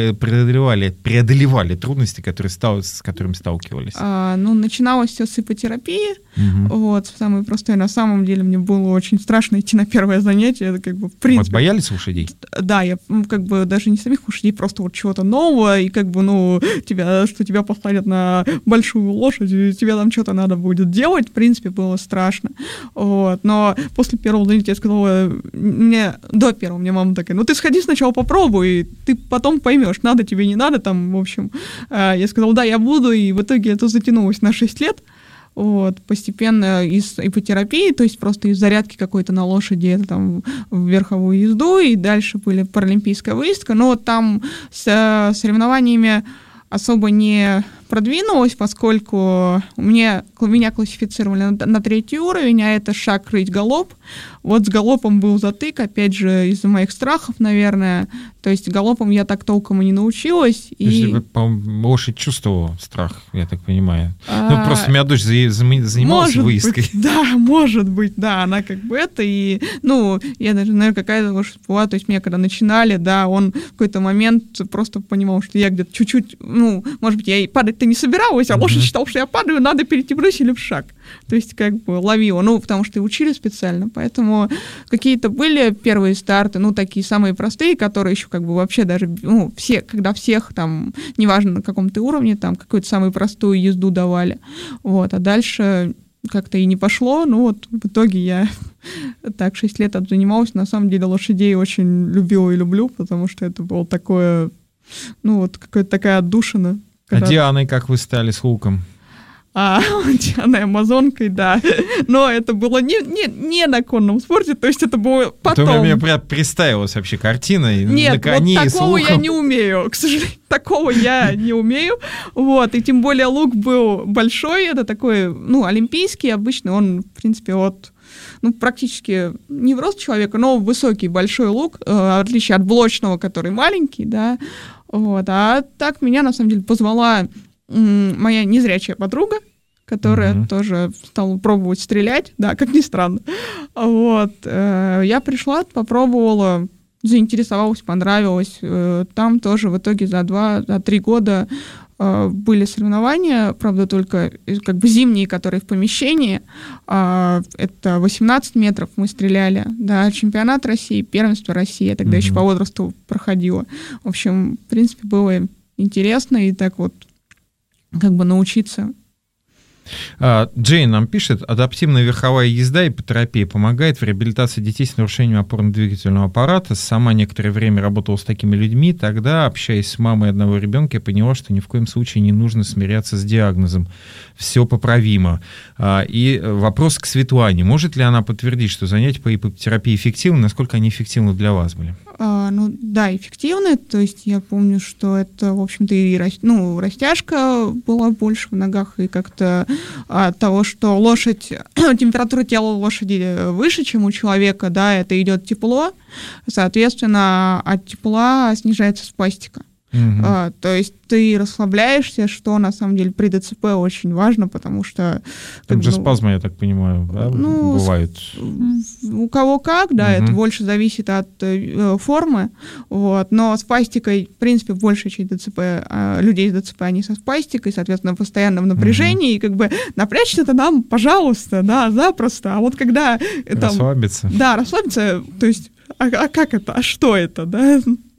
S2: преодолевали трудности, с которыми сталкивались?
S4: Начиналось все с ипотерапии. Вот, самое простое. На самом деле мне было очень страшно идти на первое занятие. Это как бы, в принципе...
S2: Вас боялись лошадей?
S4: Да, я как бы даже не самих лошадей, просто вот чего-то нового, и как бы, тебя посадят на большую лошадь, и тебе там что-то надо будет делать, в принципе, было страшно. Вот. Но после первого занятия я сказала, до первого мне мама такая, ты сходи сначала попробуй, и ты потом поймешь, надо тебе, не надо, там, в общем. Я сказала, да, я буду, и в итоге это затянулось на 6 лет. Вот, постепенно из ипотерапии, то есть просто из зарядки какой-то на лошади, это там в верховую езду, и дальше были паралимпийская выездка, но там с соревнованиями особо не продвинулась, поскольку меня классифицировали на 3-й уровень, а это шаг, рыть, галоп. Вот с галопом был затык, опять же, из-за моих страхов, наверное. То есть галопом я так толком и не научилась.
S2: То есть лошадь чувствовала страх, я так понимаю. Просто у меня дочь занималась выездкой.
S4: Может быть, она как бы это. И, я даже, наверное, какая-то лошадь была. То есть меня когда начинали, он в какой-то момент просто понимал, что я где-то чуть-чуть, может быть, я и падать-то не собиралась, а лошадь считала, что я падаю, надо перейти в рысь или в шаг. То есть как бы ловила, потому что и учили специально. Поэтому какие-то были первые старты, такие самые простые, которые еще как бы вообще даже, когда всех там, неважно на каком ты уровне, там какую-то самую простую езду давали. Вот, а дальше как-то и не пошло, в итоге я так 6 лет отзанималась. На самом деле лошадей очень любила и люблю, потому что это было такое, какая-то такая отдушина.
S2: А Дианой как вы стали с луком?
S4: Дианой амазонкой, да. Но это было не на конном спорте, то есть это было потом.
S2: У меня прям представилась вообще картина.
S4: Нет,
S2: на коне
S4: вот такого
S2: и с луком.
S4: я не умею. К сожалению, такого я не умею. Вот, и тем более лук был большой, это такой, олимпийский, обычно он, в принципе, практически не в рост человека, но высокий, большой лук, в отличие от блочного, который маленький, да. Вот, а так меня, на самом деле, позвала моя незрячая подруга, которая тоже стала пробовать стрелять, да, как ни странно. Вот, я пришла, попробовала, заинтересовалась, понравилось. Там тоже в итоге за 3 года были соревнования, правда, только как бы зимние, которые в помещении. Это 18 метров мы стреляли, да, чемпионат России, первенство России, я тогда еще по возрасту проходила. В общем, в принципе, было интересно и так вот как бы научиться.
S2: Джейн нам пишет, адаптивная верховая езда и ипотерапия помогает в реабилитации детей с нарушением опорно-двигательного аппарата. Сама некоторое время работала с такими людьми. Тогда, общаясь с мамой одного ребенка, я поняла, что ни в коем случае не нужно смиряться с диагнозом. Все поправимо. И вопрос к Светлане. Может ли она подтвердить, что занятия по ипотерапии эффективны? Насколько они эффективны для вас были?
S4: Да, эффективны. То есть я помню, что это, в общем-то, и растяжка была больше в ногах, и как-то от того, что температура тела лошади выше, чем у человека, да, это идет тепло, соответственно, от тепла снижается спастика. То есть ты расслабляешься, что на самом деле при ДЦП очень важно, потому что...
S2: Там же спазмы, я так понимаю, да, бывают?
S4: У кого как, да, это больше зависит от формы, вот, но спастикой, в принципе, большая часть ДЦП, людей с ДЦП, они со спастикой, соответственно, постоянно в напряжении, и как бы напрячься-то нам, пожалуйста, да, запросто, а вот когда...
S2: Расслабиться.
S4: Да, расслабиться, то есть, как это, что это, да,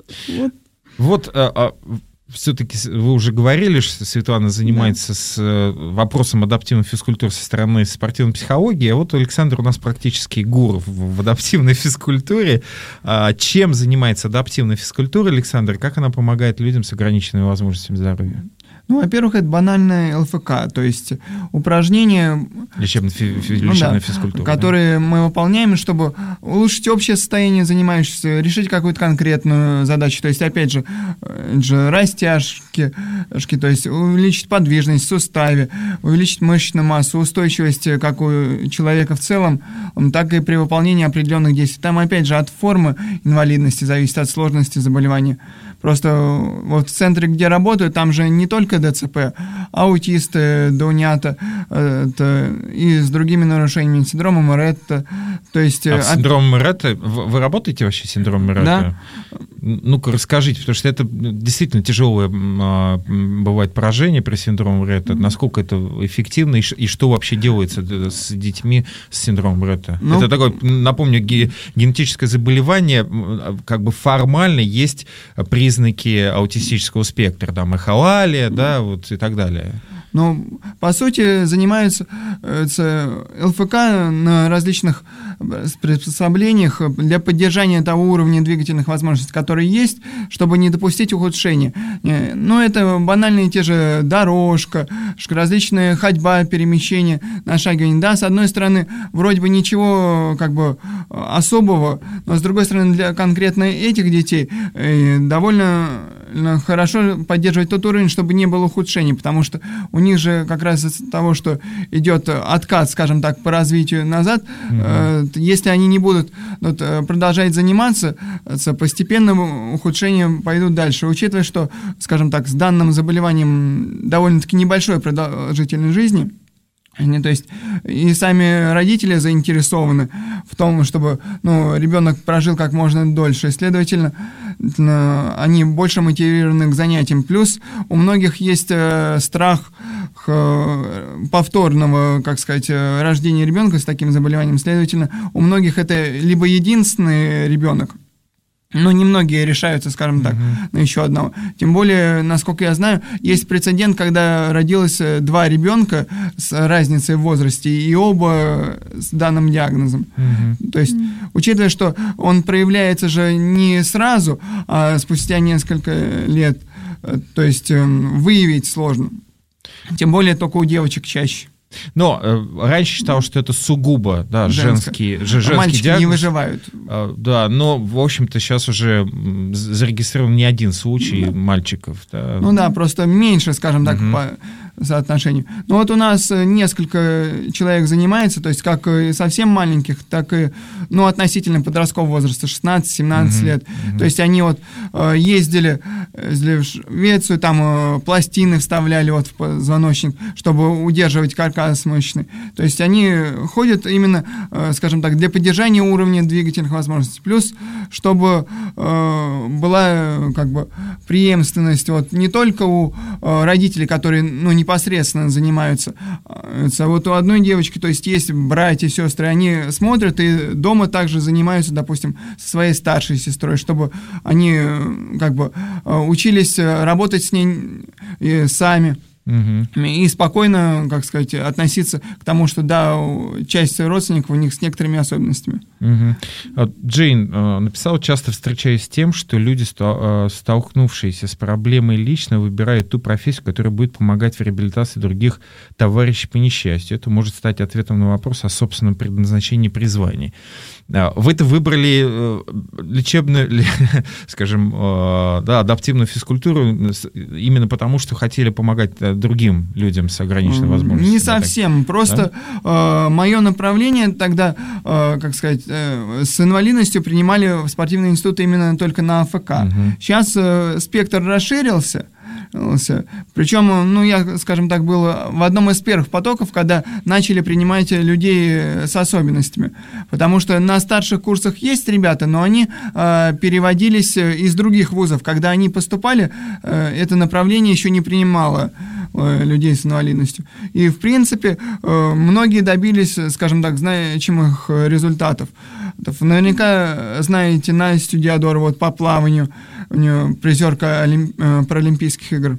S2: Вот все-таки вы уже говорили, что Светлана занимается с вопросом адаптивной физкультуры со стороны спортивной психологии, а вот Александр у нас практически гуру в адаптивной физкультуре. Чем занимается адаптивная физкультура, Александр? Как она помогает людям с ограниченными возможностями здоровья?
S3: Во-первых, это банальное ЛФК, то есть упражнения,
S2: лечебная физкультура,
S3: которые мы выполняем, чтобы улучшить общее состояние занимающихся, решить какую-то конкретную задачу. То есть, опять же, растяжки, то есть увеличить подвижность в суставе, увеличить мышечную массу, устойчивость как у человека в целом, так и при выполнении определенных действий. Там, опять же, от формы инвалидности зависит, от сложности заболевания. Просто вот в центре, где работаю, там же не только ДЦП, аутисты, дунята, и с другими нарушениями, синдромом Ретта. То есть,
S2: синдром Ретта, вы работаете вообще с синдромом Ретта?
S3: Да.
S2: Ну-ка расскажите, потому что это действительно тяжелое бывает поражение при синдроме Ретта. Насколько это эффективно и что вообще делается с детьми с синдромом Ретта? Это такое, напомню, генетическое заболевание, как бы формально есть признаки аутистического спектра, там, эхолалия, да, вот и так далее.
S3: Ну, по сути, занимаются ЛФК на различных приспособлениях для поддержания того уровня двигательных возможностей, которые есть, чтобы не допустить ухудшения. Ну, это банальные те же дорожка, различная ходьба, перемещение, нашагивание. Да, с одной стороны, вроде бы ничего как бы особого, но с другой стороны, для конкретно этих детей довольно хорошо поддерживать тот уровень, чтобы не было ухудшений, потому что у них же как раз из-за того, что идет откат, скажем так, по развитию назад, если они не будут продолжать заниматься, постепенно ухудшения пойдут дальше. Учитывая, что, скажем так, с данным заболеванием довольно-таки небольшой продолжительность жизни, то есть и сами родители заинтересованы в том, чтобы ребенок прожил как можно дольше. Следовательно, они больше мотивированы к занятиям. Плюс у многих есть страх повторного, как сказать, рождения ребенка с таким заболеванием. Следовательно, у многих это либо единственный ребенок, но немногие решаются, скажем так, на еще одного. Тем более, насколько я знаю, есть прецедент, когда родилось 2 ребенка с разницей в возрасте, и оба с данным диагнозом. То есть, учитывая, что он проявляется же не сразу, а спустя несколько лет, то есть выявить сложно. Тем более только у девочек чаще.
S2: Но раньше считал, что это сугубо женский
S3: мальчики
S2: диагноз.
S3: Не выживают.
S2: Да, но, в общем-то, сейчас уже зарегистрирован не один случай мальчиков. Да.
S3: Ну да, просто меньше, скажем так, по соотношению. Но вот у нас несколько человек занимается, то есть как и совсем маленьких, так и относительно подросткового возраста, 16-17 лет. То есть они вот ездили в Швецию, там пластины вставляли в позвоночник, чтобы удерживать каркас мышечный. То есть они ходят именно, скажем так, для поддержания уровня двигательных возможностей. Плюс, чтобы была как бы преемственность не только у родителей, которые непосредственно занимаются. Вот у одной девочки, то есть есть братья, сестры, они смотрят и дома также занимаются, допустим, со своей старшей сестрой, чтобы они как бы учились работать с ней сами. И спокойно, как сказать, относиться к тому, что да, часть родственников у них с некоторыми особенностями.
S2: Джейн написала: часто встречаюсь с тем, что люди, столкнувшиеся с проблемой лично, выбирают ту профессию, которая будет помогать в реабилитации других товарищей по несчастью. Это может стать ответом на вопрос о собственном предназначении и призвании. Вы-то выбрали лечебную, скажем, адаптивную физкультуру именно потому, что хотели помогать другим людям с ограниченной возможностью.
S3: Не совсем. Просто мое направление тогда, как сказать, с инвалидностью принимали в спортивные институты именно только на АФК. Сейчас спектр расширился. Причем, я, скажем так, был в одном из первых потоков, когда начали принимать людей с особенностями. Потому что на старших курсах есть ребята, но они переводились из других вузов. Когда они поступали, это направление еще не принимало людей с инвалидностью. И, в принципе, многие добились, скажем так, значимых результатов. Наверняка знаете Настю Диадорову по плаванию, у нее призерка Паралимпийских игр.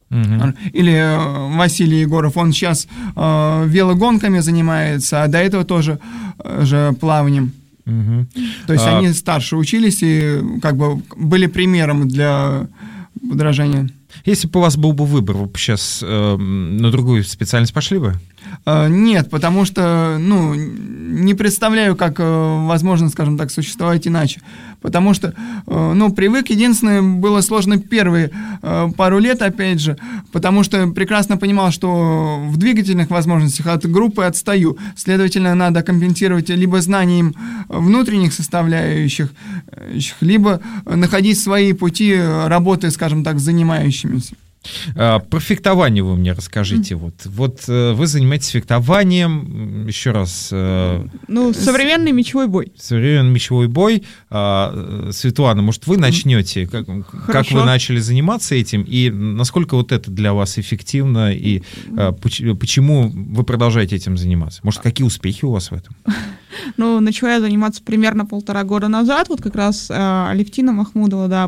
S3: Или Василий Егоров, он сейчас велогонками занимается, а до этого тоже же плаванием. То есть они старше учились и как бы были примером для подражания.
S2: Если бы у вас был бы выбор, вы бы сейчас на другую специальность пошли бы?
S3: Нет, потому что, не представляю, как возможно, скажем так, существовать иначе. Потому что, привык. Единственное, было сложно первые пару лет, опять же, потому что прекрасно понимал, что в двигательных возможностях от группы отстаю. Следовательно, надо компенсировать либо знанием внутренних составляющих, либо находить свои пути работы, скажем так, с занимающимися.
S2: Про фехтование вы мне расскажите. Вот вы занимаетесь фехтованием, еще раз.
S4: Современный мечевой бой.
S2: Современный мечевой бой. Светлана, может, вы начнете? Как вы начали заниматься этим? И насколько вот это для вас эффективно? И почему вы продолжаете этим заниматься? Может, какие успехи у вас в этом?
S4: Начала я заниматься примерно 1,5 года назад. Вот как раз Алевтина Махмудова,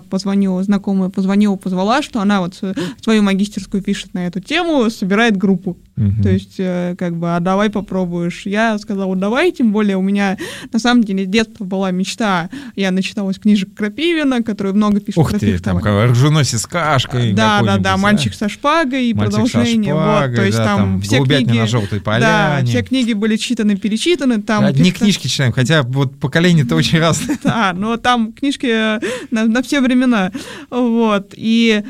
S4: позвала, что она вот свою магистерскую пишет на эту тему, собирает группу. То есть, давай попробуешь. Я сказала, давай, тем более у меня, на самом деле, с детства была мечта. Я начиталась книжек Крапивина, которые много пишут про фехтование.
S2: Там оруженосец с кашкой.
S4: Да, мальчик со шпагой и продолжение.
S2: То есть там все книги на желтой поляне.
S4: Да, все книги были читаны, там.
S2: Одни книжки читаем, хотя вот поколение-то очень разное.
S4: Да, но там книжки на все времена. Вот. И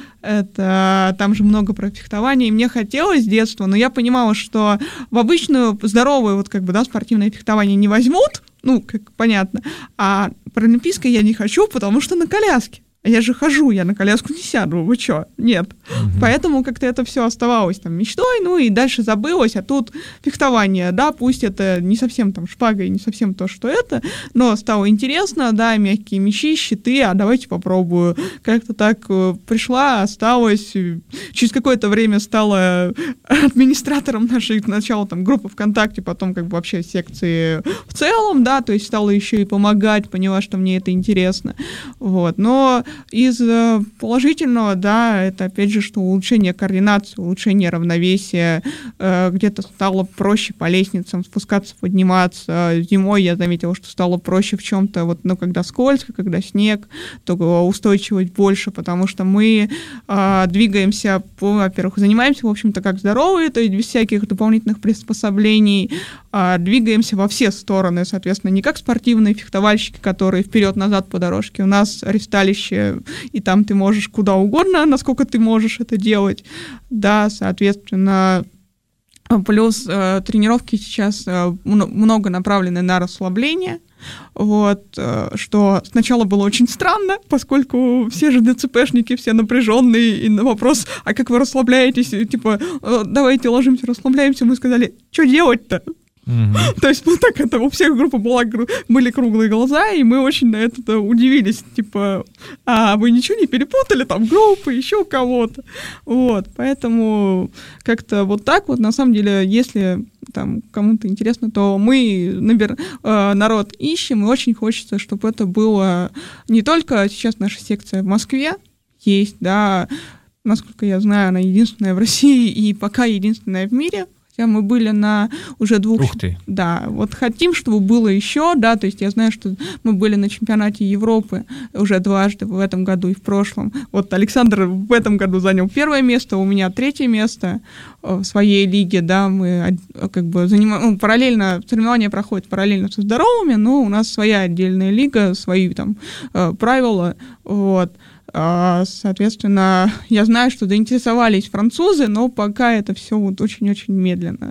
S4: там же много про фехтование, и мне хотелось с детства, но я понимала, что в обычную здоровую спортивное фехтование не возьмут, понятно, а паралимпийское я не хочу, потому что на коляске. А я же хожу, я на коляску не сяду, вы что? Нет. Поэтому как-то это все оставалось там мечтой, и дальше забылось, а тут фехтование, да, пусть это не совсем там шпага и не совсем то, что это, но стало интересно, да, мягкие мечи, щиты, а давайте попробую. Как-то так пришла, осталась, через какое-то время стала администратором нашей, сначала там группы ВКонтакте, потом вообще секции в целом, да, то есть стала еще и помогать, поняла, что мне это интересно, вот, но из положительного, да, это опять же, что улучшение координации, улучшение равновесия, где-то стало проще по лестницам спускаться, подниматься. Зимой я заметила, что стало проще в чем-то, когда скользко, когда снег, то устойчивость больше, потому что мы двигаемся, во-первых, занимаемся, в общем-то, как здоровые, то есть без всяких дополнительных приспособлений, двигаемся во все стороны, соответственно, не как спортивные фехтовальщики, которые вперед-назад по дорожке. У нас ресталище, и там ты можешь куда угодно, насколько ты можешь это делать. Да, соответственно, плюс тренировки сейчас много направлены на расслабление. Вот, что сначала было очень странно, поскольку все же ДЦПшники, все напряженные, и на вопрос, а как вы расслабляетесь, давайте ложимся, расслабляемся, мы сказали, что делать-то? То есть это у всех группы были круглые глаза, и мы очень на это удивились, а вы ничего не перепутали, там группы, еще кого-то, вот, поэтому как-то так на самом деле, если там кому-то интересно, то мы народ ищем, и очень хочется, чтобы это было не только сейчас наша секция в Москве есть, да, насколько я знаю, она единственная в России и пока единственная в мире. Хотя мы были на уже 2...
S2: Ух ты!
S4: Да, хотим, чтобы было еще, да, то есть я знаю, что мы были на чемпионате Европы уже дважды в этом году и в прошлом. Александр в этом году занял 1 место, у меня 3 место в своей лиге, да, мы занимаем, параллельно, соревнования проходят параллельно со здоровыми, но у нас своя отдельная лига, свои там правила, вот. Соответственно, я знаю, что заинтересовались французы, но пока это все очень-очень медленно.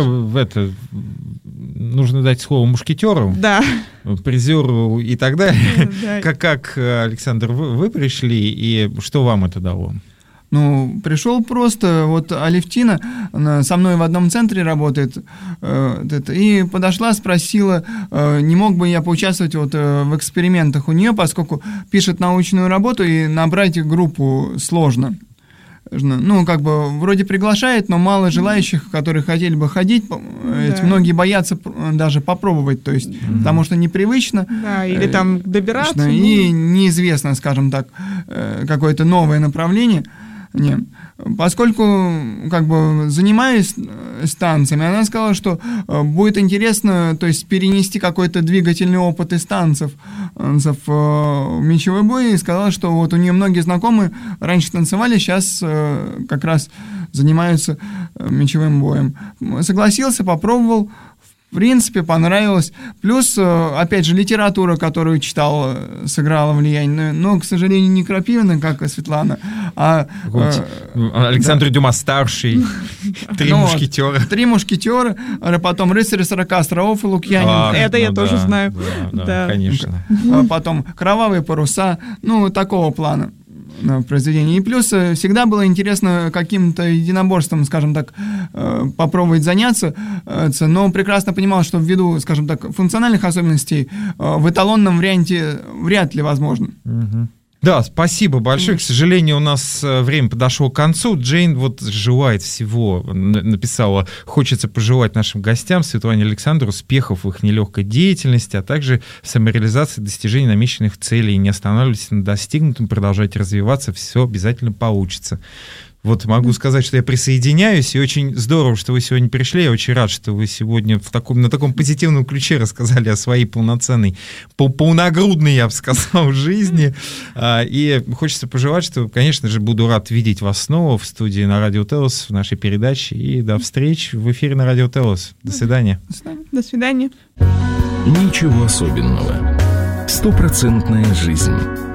S2: Нужно дать слово мушкетеру,
S4: да,
S2: призеру и так далее.
S4: Да.
S2: Как, Александр, вы пришли, и что вам это дало?
S3: Пришел просто, Алевтина со мной в одном центре работает, и подошла, спросила, не мог бы я поучаствовать в экспериментах у нее, поскольку пишет научную работу, и набрать группу сложно. Вроде приглашает, но мало желающих, которые хотели бы ходить, многие боятся даже попробовать, то есть, потому что непривычно.
S4: Да, или там добираться.
S3: И неизвестно, скажем так, какое-то новое направление. Нет. Поскольку занимаюсь станциями, она сказала, что будет интересно, то есть перенести какой-то двигательный опыт из танцев в мечевой бой, и сказала, что у нее многие знакомые раньше танцевали, сейчас как раз занимаются мечевым боем. Согласился, попробовал. в принципе, понравилось. Плюс, опять же, литература, которую читал, сыграла влияние. Но, к сожалению, не Крапивина, как и Светлана, а...
S2: Александр Дюма-старший, «Три мушкетера».
S3: «Три мушкетера», потом «Рыцари 40 островов» и Лукьяненко.
S4: Это я тоже знаю.
S2: Да, конечно.
S3: Потом «Кровавые паруса», такого плана произведений. И плюс всегда было интересно каким-то единоборством, скажем так, попробовать заняться, но прекрасно понимал, что ввиду, скажем так, функциональных особенностей в эталонном варианте вряд ли возможно.
S2: Да, спасибо большое. К сожалению, у нас время подошло к концу. Джейн желает всего, написала, хочется пожелать нашим гостям, Светлане и Александру, успехов в их нелегкой деятельности, а также самореализации достижений намеченных целей. Не останавливайтесь на достигнутом, продолжайте развиваться, все обязательно получится. Вот могу сказать, что я присоединяюсь, и очень здорово, что вы сегодня пришли. Я очень рад, что вы сегодня на таком позитивном ключе рассказали о своей полногрудной, я бы сказал, жизни. И хочется пожелать, что, конечно же, буду рад видеть вас снова в студии на Радио Телос, в нашей передаче. И до встречи в эфире на Радио Телос. До свидания.
S4: До свидания.
S1: Ничего особенного. 100% жизнь.